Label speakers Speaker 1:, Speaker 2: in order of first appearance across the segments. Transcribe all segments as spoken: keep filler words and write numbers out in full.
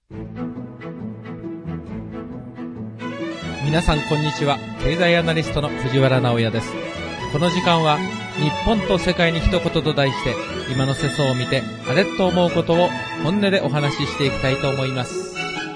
Speaker 1: 皆さんこんにちは。経済アナリストの藤原直也です。この時間は日本と世界に一言と題して、今の世相を見てあれと思うことを本音でお話ししていきたいと思います。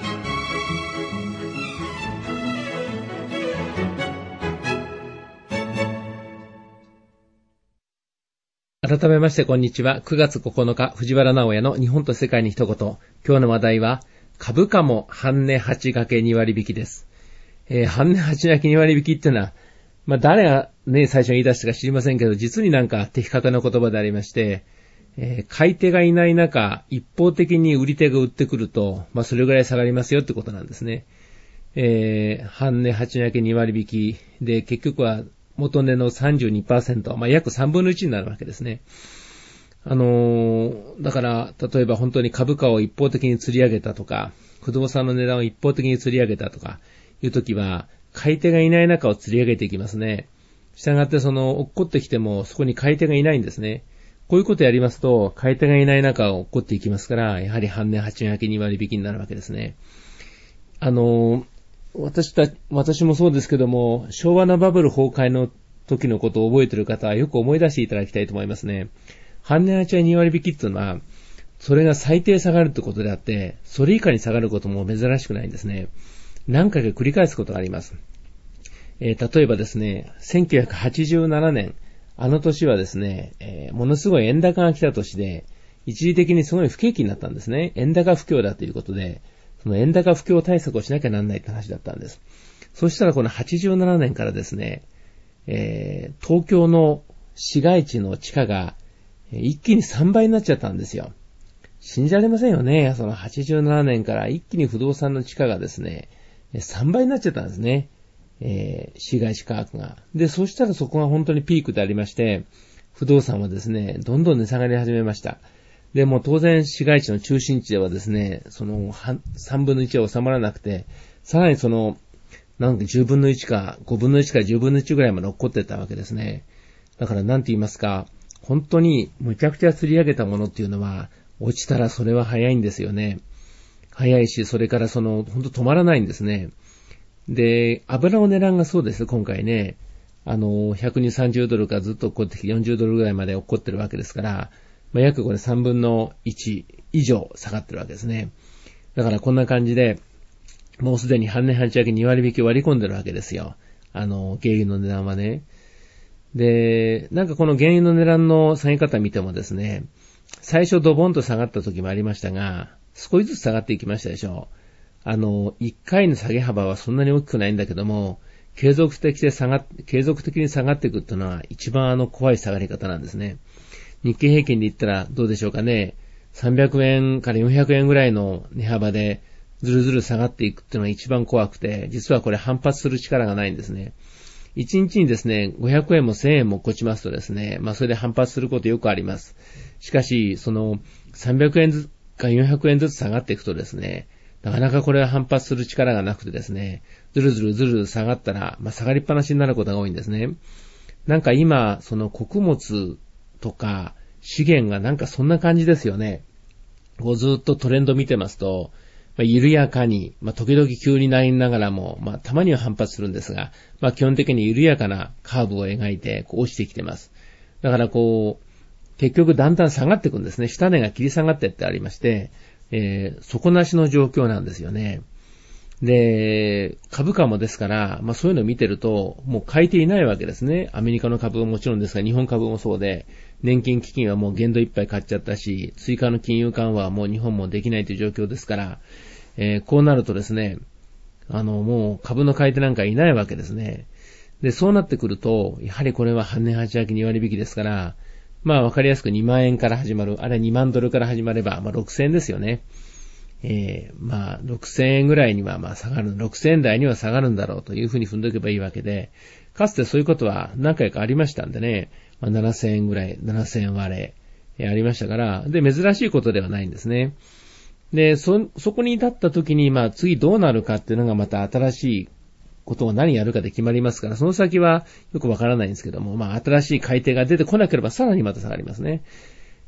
Speaker 1: 改めましてこんにちは。くがつここのか、藤原直也の日本と世界に一言。今日の話題は株価も半値はち掛けに割引です。えー、半値はち掛けに割引っていうのは、まあ誰がね、最初に言い出したか知りませんけど、実になんか的確な言葉でありまして、えー、買い手がいない中、一方的に売り手が売ってくると、まあそれぐらい下がりますよってことなんですね。えー、半値はち掛けに割引で、結局は元値の さんじゅうにパーセント、まあ約さんぶんのいちになるわけですね。あのー、だから、例えば本当に株価を一方的に釣り上げたとか、不動産の値段を一方的に釣り上げたとか、いうときは、買い手がいない中を釣り上げていきますね。したがってその、落っこってきても、そこに買い手がいないんですね。こういうことやりますと、買い手がいない中を落っこっていきますから、やはり半値はち掛けに割引になるわけですね。あの、私た、私もそうですけども、昭和のバブル崩壊の時のことを覚えている方はよく思い出していただきたいと思いますね。半値はち掛けに割引っていうのは、それが最低下がるってことであって、それ以下に下がることも珍しくないんですね。何回か繰り返すことがあります。えー、例えばですね、せんきゅうひゃくはちじゅうななねん、あの年はですね、えー、ものすごい円高が来た年で、一時的にすごい不景気になったんですね。円高不況だということで、その円高不況対策をしなきゃなんないって話だったんです。そしたらこのはちじゅうななねんからですね、えー、東京の市街地の地価が一気にさんばいになっちゃったんですよ。信じられませんよね。そのはちじゅうななねんから一気に不動産の地価がですね、さんばいになっちゃったんですね。えー、市街地価格が。で、そしたらそこが本当にピークでありまして、不動産はですね、どんどん値下がり始めました。で、もう当然市街地の中心地ではですね、そのさんぶんのいちは収まらなくて、さらにその、なんかじゅうぶんのいちかごぶんのいちかじゅうぶんのいちぐらいまで落っこってったわけですね。だからなんて言いますか、本当にむちゃくちゃ釣り上げたものっていうのは、落ちたらそれは早いんですよね。早いし、それからその、ほんと止まらないんですね。で、油の値段がそうです、今回ね。あの、ひゃくにじゅう、さんじゅうドルからずっと落っこってきてよんじゅうドルぐらいまで落っこってるわけですから、まあ、約これさんぶんのいち以上下がってるわけですね。だからこんな感じで、もうすでに半値半値上げに割引を割り込んでるわけですよ。あの、原油の値段はね。で、なんかこの原油の値段の下げ方見てもですね、最初ドボンと下がった時もありましたが、少しずつ下がっていきましたでしょう。あの、一回の下げ幅はそんなに大きくないんだけども、継続的で下がっ、継続的に下がっていくっていうのは一番あの怖い下がり方なんですね。日経平均で言ったらどうでしょうかね。さんびゃくえんからよんひゃくえんぐらいの値幅でずるずる下がっていくっていうのが一番怖くて、実はこれ反発する力がないんですね。いちにちにですね、ごひゃくえんもせんえんも落っこちますとですね、まあそれで反発することよくあります。しかし、そのさんびゃくえんずつかよんひゃくえんずつ下がっていくとですね、なかなかこれは反発する力がなくてですね、ずるずるずる下がったら、まあ下がりっぱなしになることが多いんですね。なんか今、その穀物とか資源がなんかそんな感じですよね。こうずっとトレンド見てますと、まあ、緩やかに、まあ、時々急になりながらも、まあ、たまには反発するんですが、まあ、基本的に緩やかなカーブを描いて、こう落ちてきてます。だからこう、結局だんだん下がっていくんですね。下値が切り下がってってありまして、えー、底なしの状況なんですよね。で、株価もですから、まあそういうのを見てると、もう買い手いないわけですね。アメリカの株ももちろんですが、日本株もそうで、年金基金はもう限度いっぱい買っちゃったし、追加の金融緩和はもう日本もできないという状況ですから、えー、こうなるとですね、あの、もう株の買い手なんかいないわけですね。で、そうなってくると、やはりこれは半値はち掛けに割引ですから、まあわかりやすくにまんえんから始まる、あるいはにまんドルから始まれば、まあろくせんえんですよね。えー、まあ、ろくせんえんぐらいにはまあ下がる、ろくせんえん台には下がるんだろうというふうに踏んでおけばいいわけで、かつてそういうことは何回かありましたんでね、まあ、ななせんえんぐらい、ななせんえん割れ、えー、ありましたから、で、珍しいことではないんですね。で、そ、そこに至った時に、まあ、次どうなるかっていうのがまた新しいことを何やるかで決まりますから、その先はよくわからないんですけども、まあ、新しい買い手が出てこなければさらにまた下がりますね。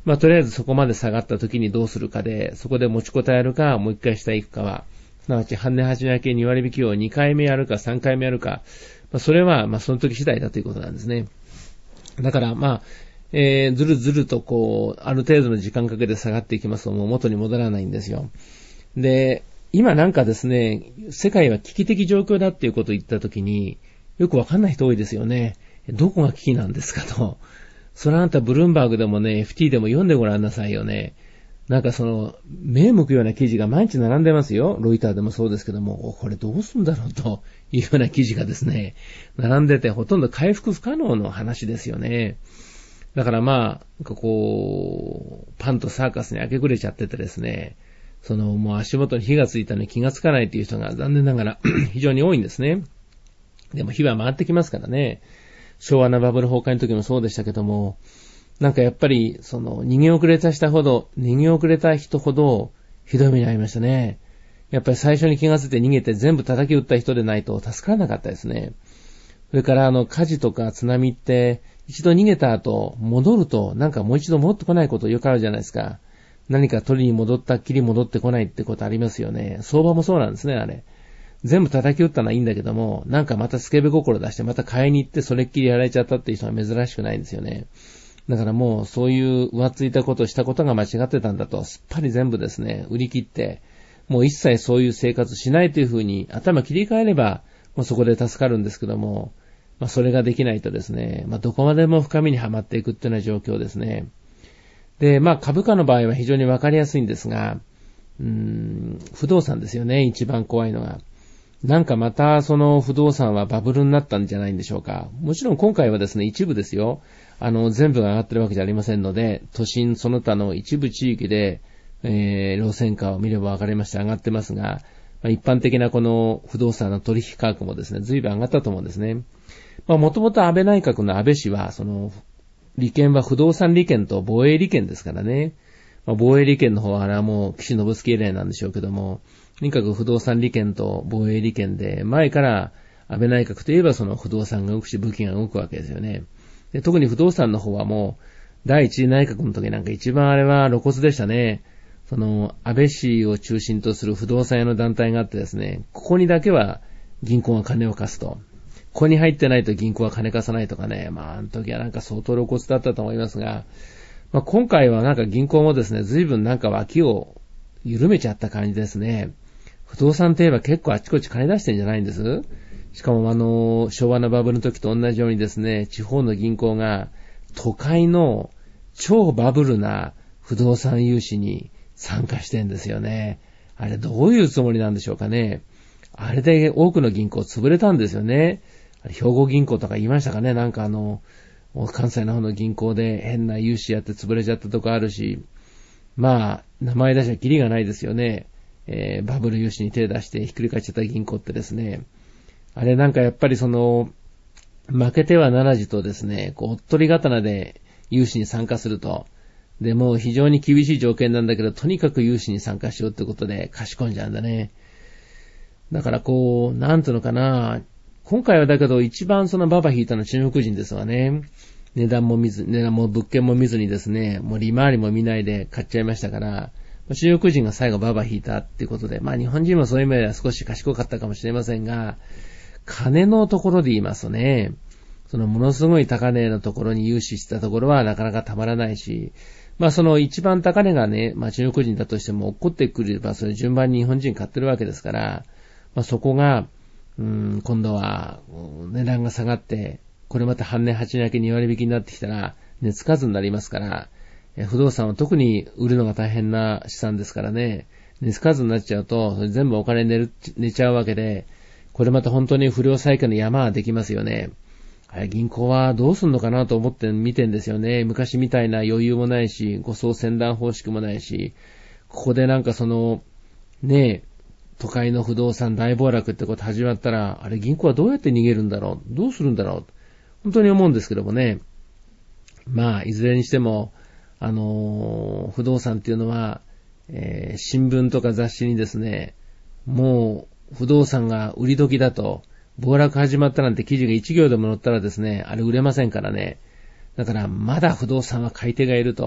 Speaker 1: まあとりあえずそこまで下がった時にどうするかで、そこで持ちこたえるか、もう一回下行くかは、すなわち半値八分けに割引をにかいめやるかさんかいめやるか、まあそれはまあその時次第だということなんですね。だからまあ、えー、ずるずるとこう、ある程度の時間かけて下がっていきますともう元に戻らないんですよ。で、今なんかですね、世界は危機的状況だっていうことを言ったときに、よくわかんない人多いですよね。どこが危機なんですかと。それあんたブルームバーグでもね、エフティー でも読んでごらんなさいよね。なんかその、目向くような記事が毎日並んでますよ。ロイターでもそうですけども、これどうすんだろうというような記事がですね、並んでてほとんど回復不可能の話ですよね。だからまあ、こう、パンとサーカスに明け暮れちゃっててですね、そのもう足元に火がついたのに気がつかないという人が残念ながら非常に多いんですね。でも火は回ってきますからね。昭和のバブル崩壊の時もそうでしたけども、なんかやっぱり、その、逃げ遅れた人ほど、逃げ遅れた人ほど、ひどい目に遭いましたね。やっぱり最初に気がついて逃げて全部叩き打った人でないと助からなかったですね。それから、あの、火事とか津波って、一度逃げた後、戻ると、なんかもう一度戻ってこないことよくあるじゃないですか。何か取りに戻ったっきり戻ってこないってことありますよね。相場もそうなんですね、あれ。全部叩き打ったのはいいんだけども、なんかまたスケベ心出してまた買いに行ってそれっきりやられちゃったっていう人は珍しくないんですよね。だからもうそういう浮ついたことをしたことが間違ってたんだと、すっぱり全部ですね、売り切って、もう一切そういう生活しないというふうに頭切り替えれば、もうそこで助かるんですけども、まあそれができないとですね、まあどこまでも深みにはまっていくっていうような状況ですね。で、まあ株価の場合は非常にわかりやすいんですが、うーん、不動産ですよね、一番怖いのが。なんかまたその不動産はバブルになったんじゃないんでしょうか。もちろん今回はですね、一部ですよ。あの、全部が上がってるわけじゃありませんので、都心その他の一部地域で、えー、路線価を見れば分かりまして上がってますが、まあ、一般的なこの不動産の取引価格もですね、随分上がったと思うんですね。まあ、もともと安倍内閣の安倍氏は、その、利権は不動産利権と防衛利権ですからね。まあ、防衛利権の方はあれはもう岸信介以来なんでしょうけども、とにかく不動産利権と防衛利権で、前から安倍内閣といえばその不動産が動くし武器が動くわけですよね。で、特に不動産の方はもう、第一次内閣の時なんか一番あれは露骨でしたね。その、安倍氏を中心とする不動産屋の団体があってですね、ここにだけは銀行が金を貸すと。ここに入ってないと銀行は金貸さないとかね。まあ、あの時はなんか相当露骨だったと思いますが、まあ、今回はなんか銀行もですね、随分なんか脇を緩めちゃった感じですね。不動産といえば結構あちこち金出してんじゃないんです。しかもあの、昭和のバブルの時と同じようにですね、地方の銀行が都会の超バブルな不動産融資に参加してんですよね。あれどういうつもりなんでしょうかね。あれで多くの銀行潰れたんですよね。あれ兵庫銀行とか言いましたかね。なんかあの、関西の方の銀行で変な融資やって潰れちゃったとこあるし、まあ、名前出しはキリがないですよね。えー、バブル融資に手出してひっくり返っちゃった銀行ってですね。あれなんかやっぱりその、負けてはならじとですね、こう、おっとり刀で融資に参加すると。で、もう非常に厳しい条件なんだけど、とにかく融資に参加しようってことで貸し込んじゃうんだね。だからこう、なんていうのかな、今回はだけど一番そのババ引いたのは中国人ですわね。値段も見ず、値段も物件も見ずにですね、もう利回りも見ないで買っちゃいましたから、中国人が最後ババ引いたっていうことで、まあ日本人もそういう意味では少し賢かったかもしれませんが、金のところで言いますとね、そのものすごい高値のところに融資したところはなかなかたまらないし、まあその一番高値がね、まあ中国人だとしても起こってくればそれ順番に日本人買ってるわけですから、まあそこが、うーん、今度は値段が下がって、これまた半値八値明けに割引になってきたら、値つかずになりますから、不動産は特に売るのが大変な資産ですからね、値つかずになっちゃうと、それ全部お金寝る、寝ちゃうわけで、これまた本当に不良債権の山はできますよね。あれ銀行はどうすんのかなと思って見てんですよね。昔みたいな余裕もないし、護送船団方式もないし、ここでなんかその、ねえ、都会の不動産大暴落ってこと始まったら、あれ銀行はどうやって逃げるんだろう、どうするんだろう、本当に思うんですけどもね。まあ、いずれにしても、あのー、不動産っていうのは、えー、新聞とか雑誌にですね、もう不動産が売り時だと、暴落始まったなんて記事が一行でも載ったらですね、あれ売れませんからね。だからまだ不動産は買い手がいると、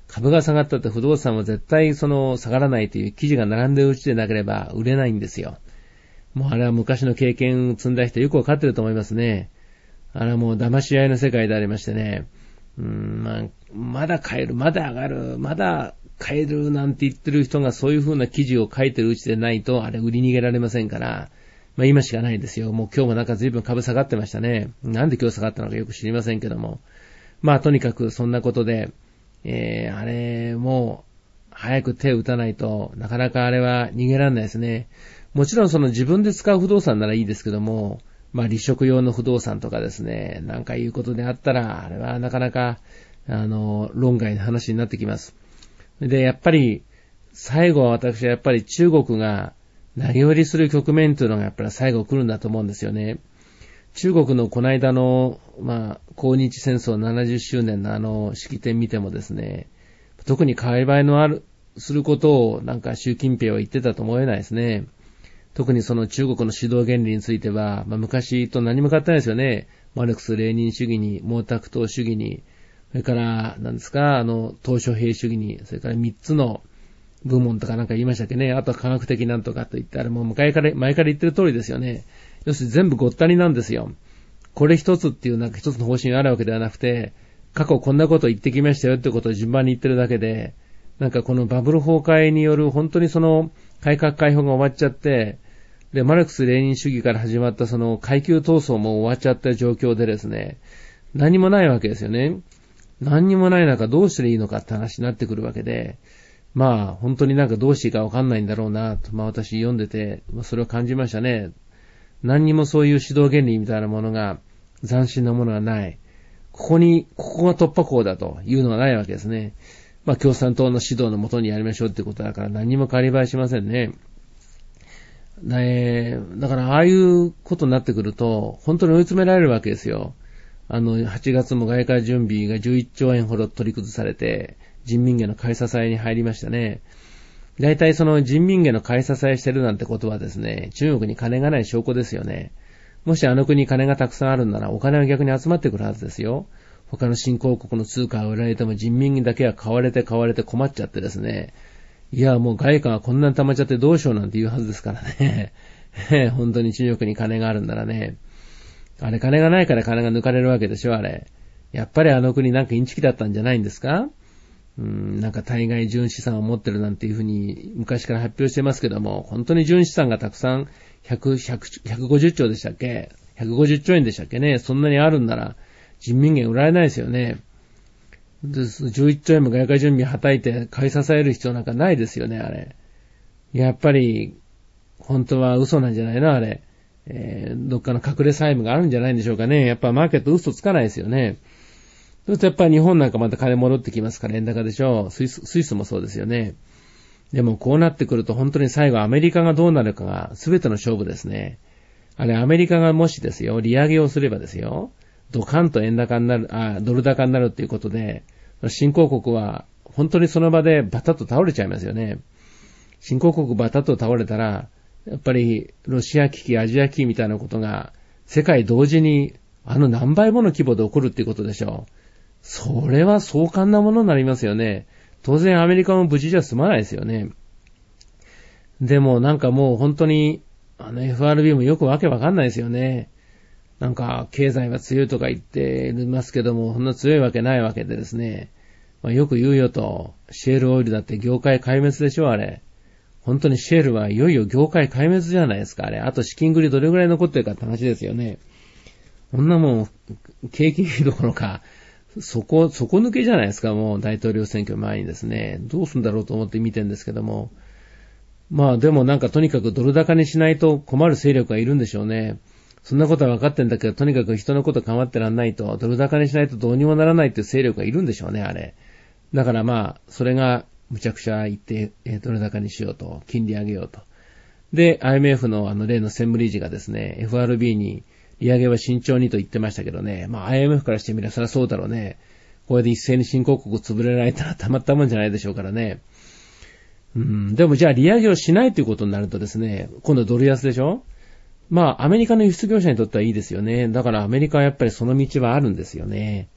Speaker 1: 株が下がったって不動産は絶対その下がらないという記事が並んでるうちでなければ売れないんですよ。もうあれは昔の経験を積んだ人よくわかってると思いますね。あれはもう騙し合いの世界でありましてね。うーん、まあ、まだ買える、まだ上がる、まだ買えるなんて言ってる人がそういう風な記事を書いてるうちでないと、あれ売り逃げられませんから、まあ今しかないですよ。もう今日もなんか随分株下がってましたね。なんで今日下がったのかよく知りませんけども。まあとにかくそんなことで、えー、あれ、もう、早く手を打たないとなかなかあれは逃げられないですね。もちろんその自分で使う不動産ならいいですけども、まあ離職用の不動産とかですね、なんかいうことであったら、あれはなかなか、あの、論外の話になってきます。で、やっぱり、最後は私はやっぱり中国が投げ売りする局面というのがやっぱり最後来るんだと思うんですよね。中国のこの間の、まあ、抗日戦争ななじゅっしゅうねんのあの式典見てもですね、特に買い替えのある、することをなんか習近平は言ってたと思えないですね。特にその中国の指導原理については、まあ、昔と何も変わってないですよね。マルクス・レーニン主義に、毛沢東主義に、それから、何ですか、あの、鄧小平主義に、それから三つの部門とかなんか言いましたっけね。あとは科学的なんとかと言って、あれもう前から、前から言ってる通りですよね。要するに全部ごったになんですよ。これ一つっていうなんか一つの方針があるわけではなくて、過去こんなこと言ってきましたよってことを順番に言ってるだけで、なんかこのバブル崩壊による本当にその改革開放が終わっちゃって、で、マルクス・レーニン主義から始まったその階級闘争も終わっちゃった状況でですね、何もないわけですよね。何にもない中どうしたらいいのかって話になってくるわけで、まあ本当になんかどうしていいかわかんないんだろうなと、まあ私読んでて、まあ、それを感じましたね。何にもそういう指導原理みたいなものが、斬新なものがない。ここに、ここが突破口だというのがないわけですね。まあ共産党の指導のもとにやりましょうってことだから何にも変わり映えしませんね。えー、だからああいうことになってくると、本当に追い詰められるわけですよ。あの、はちがつも外貨準備がじゅういっちょうえんほど取り崩されて、人民元の買い支えに入りましたね。大体その人民元の買い支えしてるなんてことはですね、中国に金がない証拠ですよね。もしあの国に金がたくさんあるんならお金は逆に集まってくるはずですよ。他の新興国の通貨が売られても人民だけは買われて買われて困っちゃってですね。いや、もう外貨がこんなに溜まっちゃってどうしようなんて言うはずですからね。本当に中国に金があるんならね。あれ金がないから金が抜かれるわけでしょ、あれ。やっぱりあの国なんかインチキだったんじゃないんですか？うん、なんか対外純資産を持ってるなんていうふうに昔から発表してますけども、本当に純資産がたくさんひゃく、ひゃく、ひゃくごじゅっちょうでしたっけ ?ひゃくごじゅっちょうえんでしたっけね。そんなにあるんなら人民元売られないですよね。じゅういっちょうえんも外貨準備はたいて買い支える必要なんかないですよね、あれ。やっぱり本当は嘘なんじゃないのあれ。えー、どっかの隠れ債務があるんじゃないんでしょうかね。やっぱマーケット嘘つかないですよね。そうするとやっぱり日本なんかまた金戻ってきますから円高でしょう。スイス、スイスもそうですよね。でもこうなってくると本当に最後アメリカがどうなるかが全ての勝負ですね。あれアメリカがもしですよ、利上げをすればですよ、ドカンと円高になる、あ、ドル高になるっていうことで、新興国は本当にその場でバタッと倒れちゃいますよね。新興国バタッと倒れたら、やっぱりロシア危機、アジア危機みたいなことが世界同時にあの何倍もの規模で起こるっていうことでしょう。それは壮観なものになりますよね。当然アメリカも無事じゃ済まないですよね。でもなんかもう本当にあの エフアールビー もよくわけわかんないですよね。なんか経済は強いとか言ってますけども、そんな強いわけないわけでですね。まあ、よく言うよと、シェールオイルだって業界壊滅でしょ、あれ。本当にシェールはいよいよ業界壊滅じゃないですか、あれ。あと資金繰りどれぐらい残ってるかって話ですよね。こんなもん、景気どころか、そこ、底抜けじゃないですか、もう大統領選挙前にですね。どうすんだろうと思って見てるんですけども。まあでもなんかとにかくドル高にしないと困る勢力がいるんでしょうね。そんなことは分かってんだけど、とにかく人のこと構ってらんないと、ドル高にしないとどうにもならないっていう勢力がいるんでしょうね、あれ。だからまあ、それがむちゃくちゃ言って、ドル高にしようと、金利上げようと。で、アイエムエフ のあの例の専務理事がですね、エフアールビー に利上げは慎重にと言ってましたけどね、まあ アイエムエフ からしてみればそりゃそうだろうね。これで一斉に新興国潰れられたらたまったもんじゃないでしょうからね。うん、でもじゃあ利上げをしないということになるとですね、今度ドル安でしょ？まあ、アメリカの輸出業者にとってはいいですよね。だからアメリカはやっぱりその道はあるんですよね。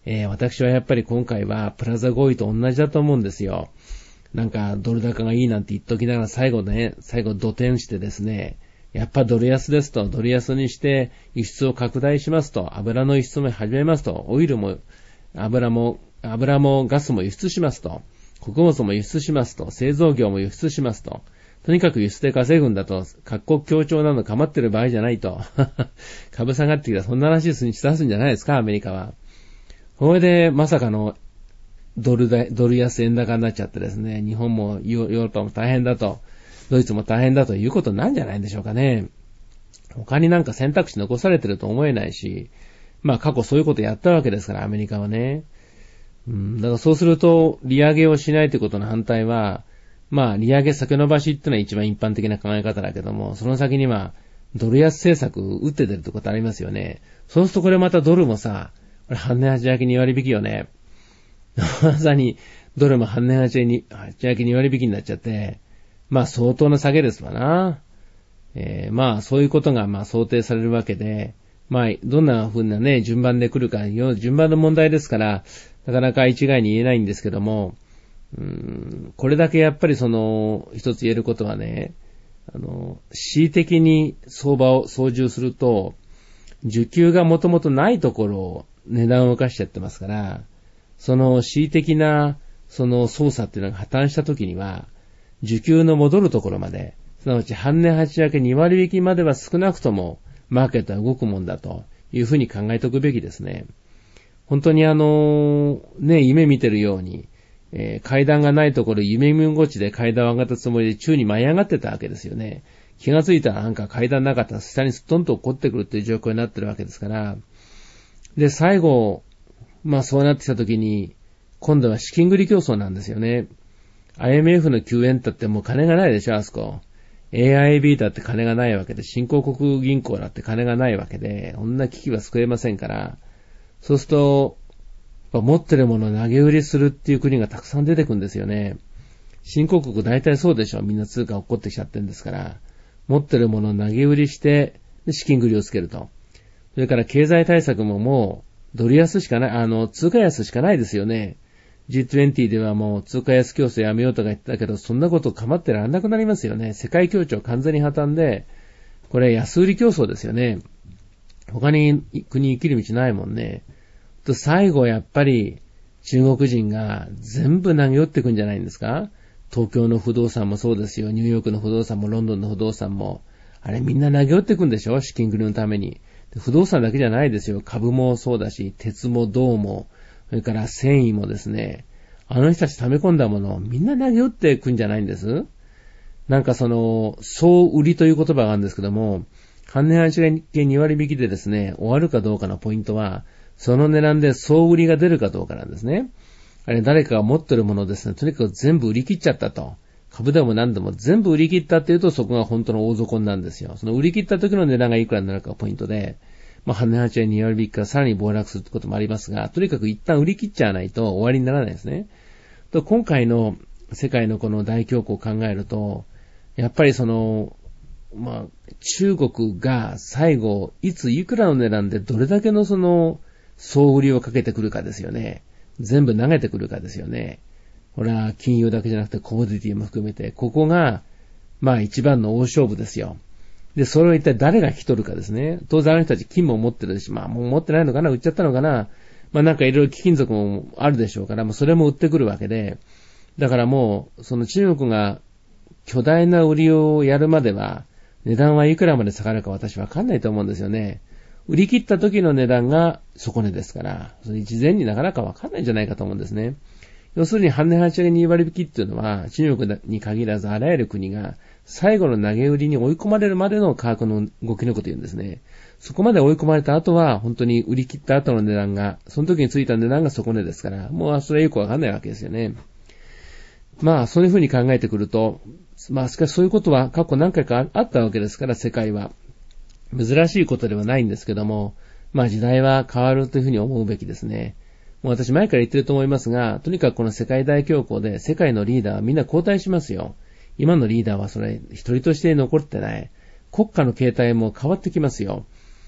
Speaker 1: えー、私はやっぱり今回はプラザ合意と同じだと思うんですよ。なんかドル高がいいなんて言っときながら最後ね、最後土転してですね、やっぱドル安ですと、ドル安にして輸出を拡大しますと、油の輸出も始めますと、オイルも、油も、油もガスも輸出しますと、穀物も輸出しますと、製造業も輸出しますと、とにかく輸出で稼ぐんだと、各国協調なの構ってる場合じゃないと、株下がってきたらそんな話し出すんじゃないですか、アメリカは。これでまさかのドルだ、ドル安円高になっちゃってですね、日本もヨーロッパも大変だと、ドイツも大変だということなんじゃないんでしょうかね。他になんか選択肢残されてると思えないし、まあ過去そういうことやったわけですから、アメリカはね。うん、だからそうすると、利上げをしないということの反対は、まあ利上げ先延ばしっていうのは一番一般的な考え方だけども、その先にはドル安政策打って出るってことありますよね。そうするとこれまたドルもさ、これ半年はち明けに割引よね。まさにドルも半年はち明けに割引になっちゃって、まあ相当な下げですわな。えー、まあそういうことがまあ想定されるわけで、まあどんな風なね、順番で来るか、順番の問題ですから、なかなか一概に言えないんですけども、うーん、これだけやっぱりその、一つ言えることはね、あの、恣意的に相場を操縦すると、需給がもともとないところを値段を動かしちゃってますから、その恣意的なその操作っていうのが破綻した時には、需給の戻るところまで、すなわち半値八明けに割引までは少なくともマーケットは動くもんだというふうに考えておくべきですね。本当にあの、ね、夢見てるように、えー、階段がないところ夢見心地で階段を上がったつもりで宙に舞い上がってたわけですよね。気がついたらなんか階段なかったら下にストンと落っこってくるっていう状況になってるわけですから。で、最後、まあそうなってきた時に、今度は資金繰り競争なんですよね。アイエムエフ の救援だってもう金がないでしょ、あそこ。エーアイビー だって金がないわけで、新興国銀行だって金がないわけで、こんな危機は救えませんから、そうすると、やっぱ持ってるものを投げ売りするっていう国がたくさん出てくるんですよね。新興国大体そうでしょ、みんな通貨落っこってきちゃってるんですから、持ってるものを投げ売りして、で資金繰りをつけると。それから経済対策ももう、ドル安しかない、あの、通貨安しかないですよね。ジートゥエンティー ではもう通貨安競争やめようとか言ってたけど、そんなこと構ってられなくなりますよね。世界協調完全に破綻で、これ安売り競争ですよね。他に国生きる道ないもんね。と最後やっぱり中国人が全部投げ寄ってくんじゃないんですか？東京の不動産もそうですよ。ニューヨークの不動産もロンドンの不動産も。あれみんな投げ寄ってくんでしょ？資金繰りのために。不動産だけじゃないですよ。株もそうだし、鉄も銅も、それから繊維もですね。あの人たち溜め込んだものをみんな投げ寄ってくんじゃないんです。なんかその、総売りという言葉があるんですけども、半値八明けに割引でですね、終わるかどうかのポイントは、その値段で総売りが出るかどうかなんですね。あれ誰かが持ってるものをですね、とにかく全部売り切っちゃったと。株でも何でも全部売り切ったっていうと、そこが本当の大底なんですよ。その売り切った時の値段がいくらになるかがポイントで、まあ、半値八明けに割引からさらに暴落するってこともありますが、とにかく一旦売り切っちゃわないと終わりにならないですね。と今回の世界のこの大恐慌を考えると、やっぱりその、まあ、中国が最後、いついくらの値段でどれだけのその、総売りをかけてくるかですよね。全部投げてくるかですよね。これは金融だけじゃなくてコモディティも含めて、ここが、まあ一番の大勝負ですよ。で、それを一体誰が引き取るかですね。当然あの人たち金も持ってるし、まあもう持ってないのかな、売っちゃったのかな。まあなんかいろいろ貴金属もあるでしょうから、もうそれも売ってくるわけで。だからもう、その中国が巨大な売りをやるまでは、値段はいくらまで下がるか私わかんないと思うんですよね。売り切った時の値段が底値ですから、それ事前になかなかわかんないんじゃないかと思うんですね。要するに半値八明けに割引っていうのは、中国に限らずあらゆる国が最後の投げ売りに追い込まれるまでの価格の動きのことを言うんですね。そこまで追い込まれた後は、本当に売り切った後の値段が、その時についた値段が底値ですから、もうそれはよくわかんないわけですよね。まあ、そういうふうに考えてくると、まあ、しかしそういうことは過去何回かあったわけですから、世界は。珍しいことではないんですけども、まあ時代は変わるというふうに思うべきですね。もう私前から言ってると思いますが、とにかくこの世界大恐慌で世界のリーダーはみんな交代しますよ。今のリーダーはそれ一人として残ってない。国家の形態も変わってきますよ。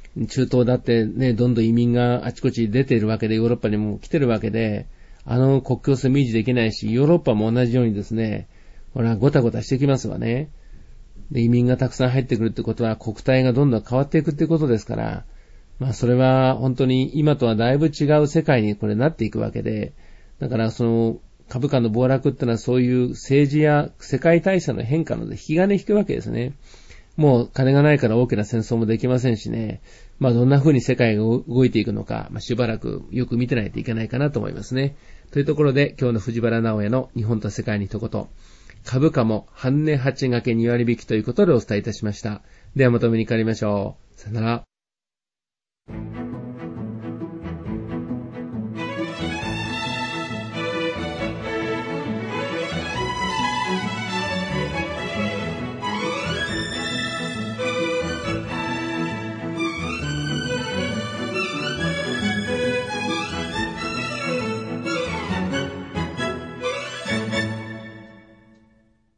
Speaker 1: 中東だってね、どんどん移民があちこち出ているわけで、ヨーロッパにも来てるわけで、あの国境線も維持できないし、ヨーロッパも同じようにですね、ほら、ごたごたしてきますわね。で、移民がたくさん入ってくるってことは、国体がどんどん変わっていくってことですから、まあ、それは本当に今とはだいぶ違う世界にこれなっていくわけで、だからその株価の暴落ってのはそういう政治や世界体制の変化の引き金引くわけですね。もう金がないから大きな戦争もできませんしね。まあどんな風に世界が動いていくのか、まあしばらくよく見てないといけないかなと思いますね。というところで今日の藤原直也の日本と世界に一言。株価も半値はち掛けに割引ということでお伝えいたしました。ではまとめに帰りましょう。さよなら。